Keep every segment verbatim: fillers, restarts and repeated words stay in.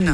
Non.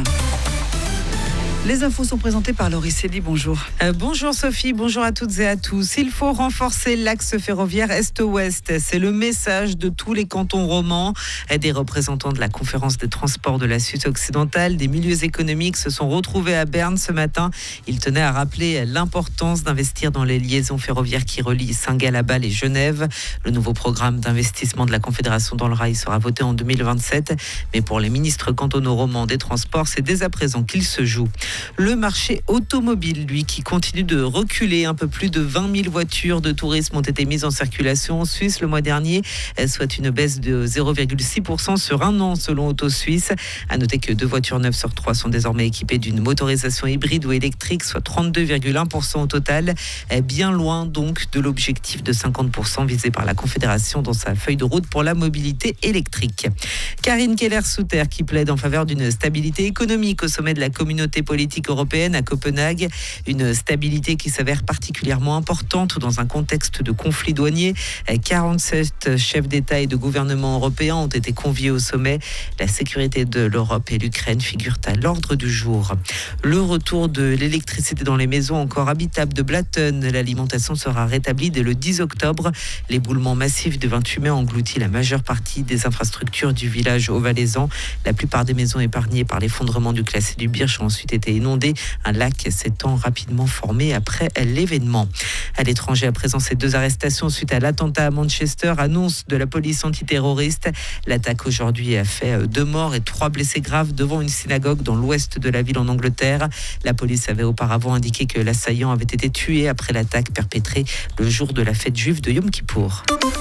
Les infos sont présentées par Laurie Célie, bonjour. Euh, bonjour Sophie, bonjour à toutes et à tous. Il faut renforcer l'axe ferroviaire Est-Ouest. C'est le message de tous les cantons romans. Des représentants de la conférence des transports de la Suisse occidentale, des milieux économiques se sont retrouvés à Berne ce matin. Ils tenaient à rappeler l'importance d'investir dans les liaisons ferroviaires qui relient Saint-Gall-à-Bâle et Genève. Le nouveau programme d'investissement de la Confédération dans le rail sera voté en deux mille vingt-sept. Mais pour les ministres cantonaux romans des transports, c'est dès à présent qu'il se joue. Le marché automobile, lui, qui continue de reculer. Un peu plus de vingt mille voitures de tourisme ont été mises en circulation en Suisse le mois dernier, soit une baisse de zéro virgule six pour cent sur un an selon Auto Suisse. À noter que deux voitures neuves sur trois sont désormais équipées d'une motorisation hybride ou électrique, soit trente-deux virgule un pour cent au total. Bien loin donc de l'objectif de cinquante pour cent visé par la Confédération dans sa feuille de route pour la mobilité électrique. Karine Keller-Souter qui plaide en faveur d'une stabilité économique au sommet de la communauté politique européenne à Copenhague, une stabilité qui s'avère particulièrement importante dans un contexte de conflit douanier. quarante-sept chefs d'État et de gouvernement européens ont été conviés au sommet. La sécurité de l'Europe et l'Ukraine figurent à l'ordre du jour. Le retour de l'électricité dans les maisons encore habitables de Blatten. L'alimentation sera rétablie dès le dix octobre. L'éboulement massif de vingt-huit mai a englouti la majeure partie des infrastructures du village haut-valaisan. La plupart des maisons épargnées par l'effondrement du glacier du Birch ont ensuite été inondé. Un lac s'étant rapidement formé après l'événement. À l'étranger, à présent, ces deux arrestations suite à l'attentat à Manchester, annonce de la police antiterroriste. L'attaque aujourd'hui a fait deux morts et trois blessés graves devant une synagogue dans l'ouest de la ville en Angleterre. La police avait auparavant indiqué que l'assaillant avait été tué après l'attaque perpétrée le jour de la fête juive de Yom Kippour.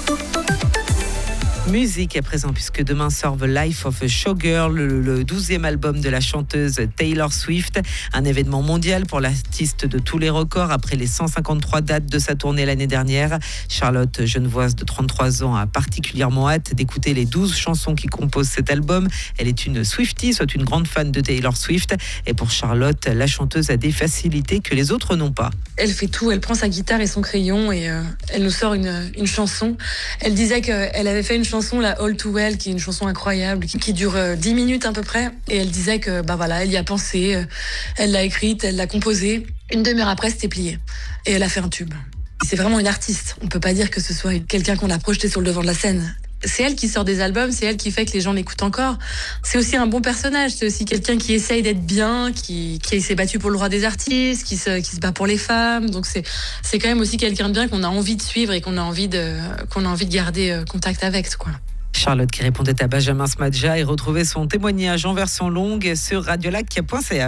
Musique à présent, puisque demain sort The Life of a Showgirl, le, le douzième album de la chanteuse Taylor Swift. Un événement mondial pour l'artiste de tous les records après les cent cinquante-trois dates de sa tournée l'année dernière. Charlotte, genevoise de trente-trois ans, a particulièrement hâte d'écouter les douze chansons qui composent cet album. Elle est une Swiftie, soit une grande fan de Taylor Swift. Et pour Charlotte, la chanteuse a des facilités que les autres n'ont pas. Elle fait tout, elle prend sa guitare et son crayon et euh, elle nous sort une, une chanson. Elle disait qu'elle avait fait une chanson, la All Too Well, qui est une chanson incroyable, qui, qui dure euh, dix minutes à peu près. Et elle disait que bah voilà, elle y a pensé, euh, elle l'a écrite, elle l'a composée. Une demi-heure après, c'était plié. Et elle a fait un tube. C'est vraiment une artiste. On peut pas dire que ce soit quelqu'un qu'on a projeté sur le devant de la scène. C'est elle qui sort des albums, c'est elle qui fait que les gens l'écoutent encore. C'est aussi un bon personnage, c'est aussi quelqu'un qui essaye d'être bien, qui, qui s'est battu pour le droit des artistes, qui se, qui se bat pour les femmes. Donc c'est, c'est quand même aussi quelqu'un de bien qu'on a envie de suivre et qu'on a envie de, qu'on a envie de garder contact avec, quoi. Charlotte qui répondait à Benjamin Smadja et retrouvait son témoignage en version longue sur radiolac point c h.